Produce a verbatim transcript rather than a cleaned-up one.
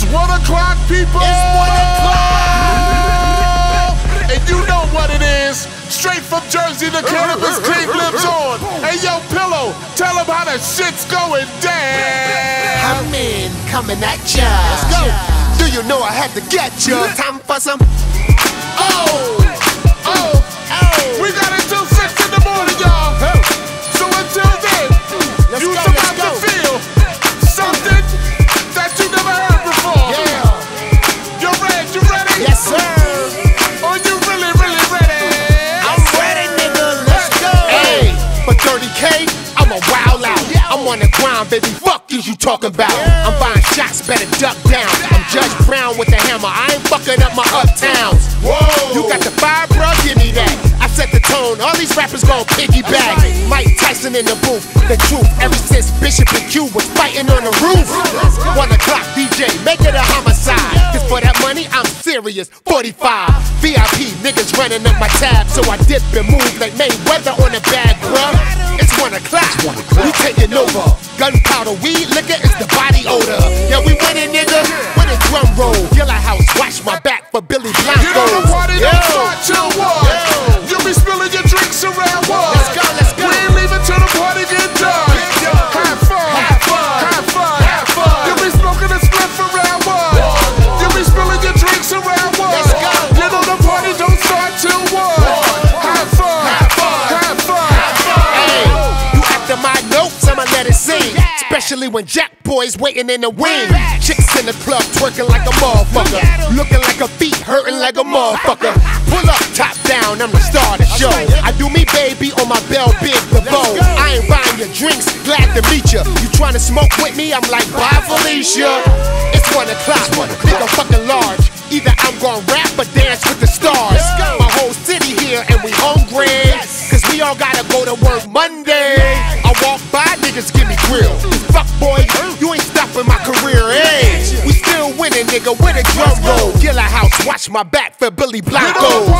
one o'clock, people. It's one o'clock. And you know what it is. Straight from Jersey, the Cannabis King lives on. Hey, yo, Pillow, tell them how the shit's going down. I'm in, coming at ya. Let's go. Do you know I had to get ya? Time for some. Oh, oh, oh. We got until six in the morning, y'all. So until then, Let's you're go, about let's to go. feel something that you never heard before. Yeah. You ready? You ready? Yes, sir. Are you really, really ready? I'm ready, nigga. Let's go. Hey, for thirty K, I'm a wild out. I'm on the grind, baby. Fuck is you talking about? I'm buying shots, better duck down. I'm Judge Brown with the hammer. I ain't fucking up my uptowns. Whoa. You got the fire, bro? Give me that. I set the tone. All these rappers gon' piggyback. Mike Tyson in the booth. The truth. Ever since Bishop and Q was fighting on the roof. One o'clock, D J, make it a homicide. Cause for that money, I'm serious. forty-five V I P niggas running up my tab, so I dip and move like Mayweather on the bag, bruh. It's one o'clock. We taking over. Gunpowder, weed, liquor is the body odor. Yeah, we winning, nigga. With a drum roll. Yellow House, watch my back for Billy Blanco. You know the party don't start till one. You be spilling your drinks around one. Let's go, let's go. We ain't leaving till the party get done. Have fun, Have fun. have fun, Have fun. You be smoking a spliff around one. You be spilling your drinks around one. Let's go. You know the party don't start till one. Have fun, Have fun. have fun. Hey, you after my notes, I'ma let it sing. Especially when Jack Boy's waiting in the wing. Chicks in the club twerking like a motherfucker. Looking like a feet, hurting like a motherfucker. Pull up, top down, I'm the star of the show. I do me, baby, on my Bell Big Laveau. I ain't buying your drinks, glad to meet ya. You tryna smoke with me, I'm like, bye, Felicia. It's one o'clock, nigga fucking large. Either I'm gon' rap or dance with the stars. My whole city here and we hungry. Cause we all gotta go to work Monday. I walk by, niggas give me grill. Fuck boy, you ain't stopping my career, hey. We still winning, nigga, with a drum roll. Yellow House, watch my back for Billy You know Blanco. the